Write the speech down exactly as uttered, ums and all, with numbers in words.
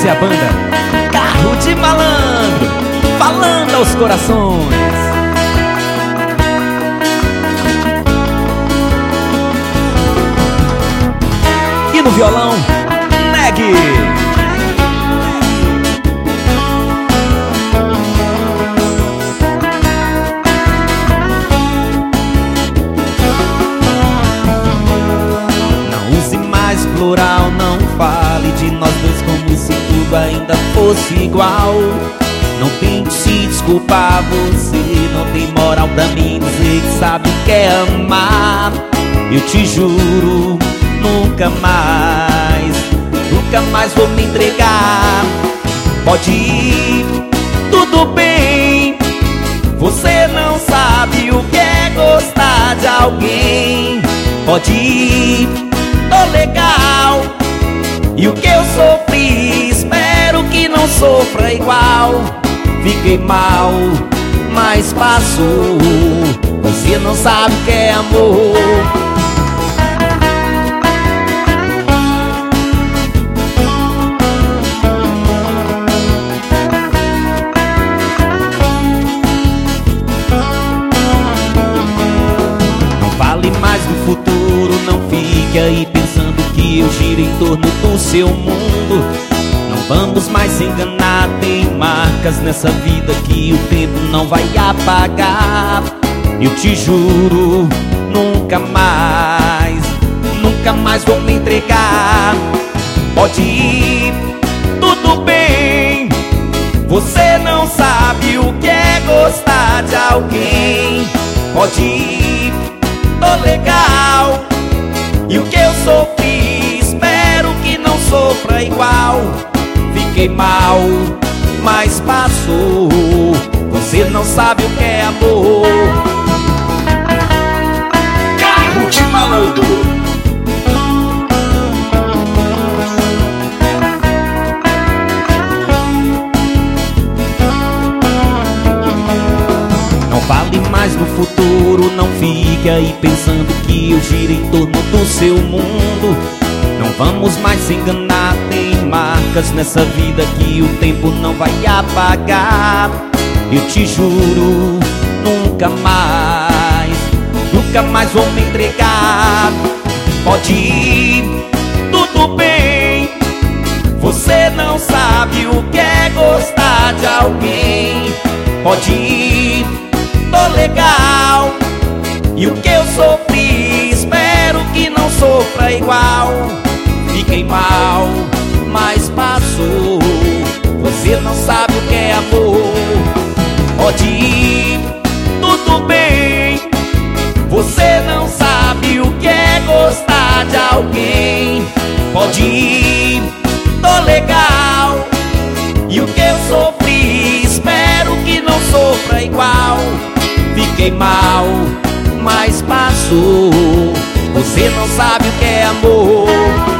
Essa é a banda Carro de Malandro, falando aos corações. E no violão, Neg. Plural, não fale de nós dois como se tudo ainda fosse igual. Não tente se desculpar, você não tem moral pra mim dizer que sabe o que é amar. Eu te juro, nunca mais, nunca mais vou me entregar. Pode ir, tudo bem, você não sabe o que é gostar de alguém. Pode ir, tô legal, e o que eu sofri, espero que não sofra igual. Fiquei mal, mas passou, você não sabe o que é amor. Não fale mais do futuro, não fique aí pensando que eu giro em torno do seu mundo. Não vamos mais se enganar, tem marcas nessa vida que o tempo não vai apagar. Eu te juro, nunca mais, nunca mais vou me entregar. Pode ir, tudo bem, você não sabe o que é gostar de alguém. Pode ir, tô legal, e o que eu sofri, espero que não sofra igual. Fiquei mal, mas passou, você não sabe o que é amor. Carro de Malandro. Não fale mais no futuro, não fique aí pensando que eu giro em torno do seu mundo. Não vamos mais se enganar, tem marcas nessa vida que o tempo não vai apagar. Eu te juro, nunca mais, nunca mais vou me entregar. Pode ir, tudo bem, você não sabe o que é gostar de alguém. Pode ir, tô legal, e o que eu sofri, espero que não sofra igual. Fiquei mal, mas passou, você não sabe o que é amor. Pode ir, tudo bem, você não sabe o que é gostar de alguém. Pode ir, tô legal, e o que eu sofri, espero que não sofra igual. Fiquei mal, mas passou, você não sabe o que é amor.